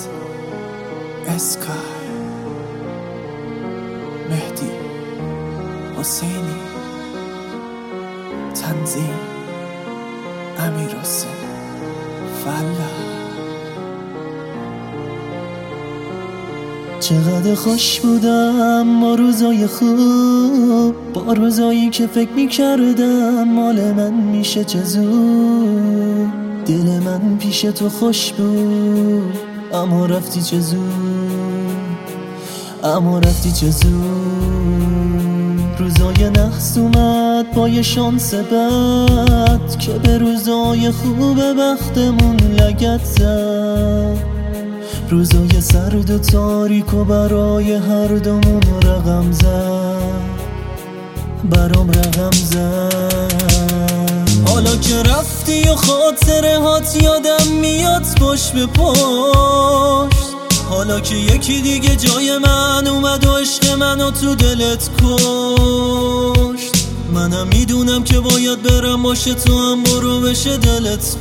اسکای مهدی حسینی تنظیم امیر حسین فلا. چقدر خوش بودم با روزای خوب، با روزایی که فکر میکردم مال من میشه چه زود. دل من پیش تو خوش بود اما رفتی چه زود، اما رفتی چه زود. روزای نحس اومد با یه شانس بد که به روزای خوب بختمون لگد زد. روزای سرد و تاریک و برای هر دومون رقم زد، برام رقم زد. حالا که رفتی و خاطره هات یادم میاد پشت به پشت. حالا که یکی دیگه جای من اومد و عشق منو تو دلت کشت. منم میدونم که باید برم باشه تو هم برو بشه دلت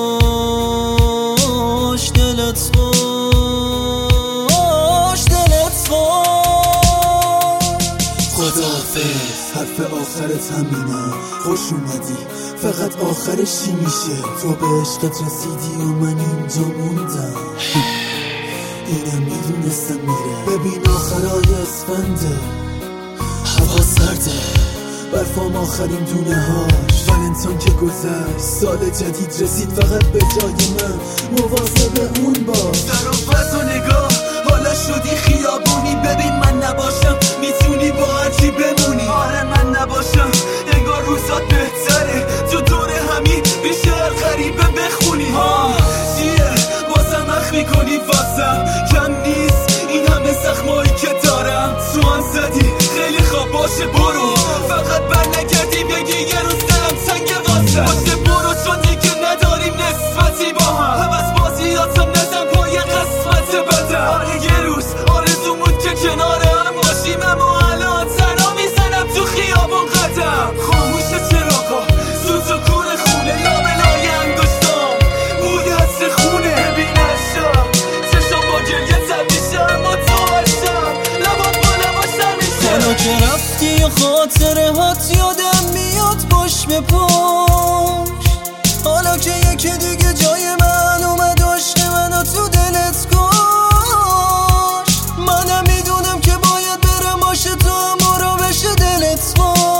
خوش، دلت خوش، دلت خوش. خداحافظ حرف آخرت همینه، خوش اومدی فقط آخرش چی میشه؟ تو به عشقت رسیدی و من اینجا موندم. اینم میدونستم میره، ببین آخرای اسفنده، هوا سرده، برفام آخرین دونه هاش. ولنتاین که گذشت، سال جدید رسید، فقط به جای من مواظب اون باش. ظرافت و نگاه حالا شدی خیابونی، ببین من نباشم میتونی با هرچی بمونی. آره من نباشم انگار روزات بهتره، تو دور همین بیشتر غریبه بخونی. چیه بازم اخ میکنی واسم، کم نیست این همه زخمایی که دارم. تو هم زدی خیلی خواب باشه برو، فقط بر نگردی بگی یه روز دلم سنگ واسم. باشه برو چون دیگه نداریم نسبتی با هم، بس بازیاتم نزن پای قسمت بدم. آره یه روز آرزو بود که کنار هم باشیم، اما الان تنها میزنم تو خیابون قدم. خاموش چراغا سوز و کور خونه، لابلای انگشتام بوی حسر خونه. ببین اشام چشم با گریه تب میشه، اما تو اشام لبات با لباشم میشه. حالا که رفتی و خاطره هات یادم میاد پشت به پشت. حالا که یکی دیگه جای من اومد و عشق منو تو دلت کشت. منم میدونم که باید برم باشه تو هم برو بشه دلت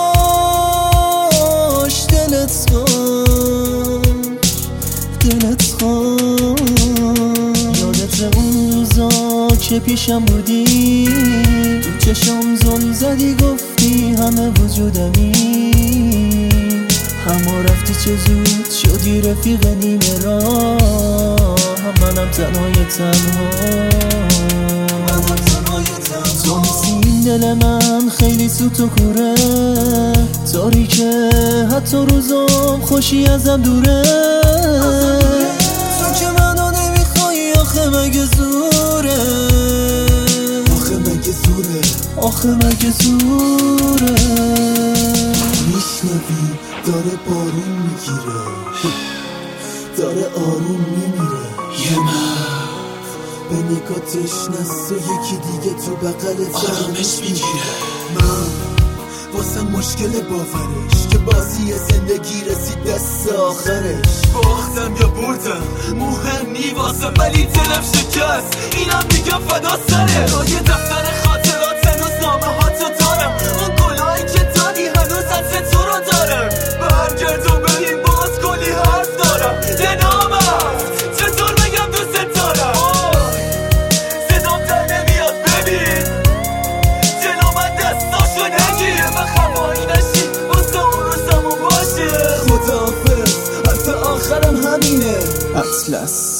خوش، دلت خوش، دلت خوش. یادت اون روزا که پیشم بودی، تو چشم زل زدی گفتی همه وجودمی، اما رفتی چه زود شدی رفیق نیمه راه. منم تنهای تنها، تو نیستی این دل من خیلی سوت و کوره، تاریکه حتی روزم خوشی ازم دوره. تو که منو نمیخوای آخه مگه زوره، آخه مگه زوره، آخه مگه زوره. میشنوی داره بارون میگیره، داره آروم میمیره. یه مرد به نگاتش نست و یکی دیگه تو بغلت آرامش میگیره. من واسه مشکل باورش که بازی زندگی رسید دست آخرش. باختم یا بردم مهم نی واسم، ولی دلم شکست اینم میگم فدا سره. یه دفتر خاطرات هنوز نامه هاتو دارم، اون گلایی که دادی هنوز عطر تو رو دارم. برگرد و ببین باز کلی حرف دارم، دنام هست چطور بگم دوست دارم. صدام در نمیاد ببین جلو من دستاشو نگیر، و خمایی نشی واسه اون روزمون باشه. خداحافظ حرف آخرم همینه. اطلس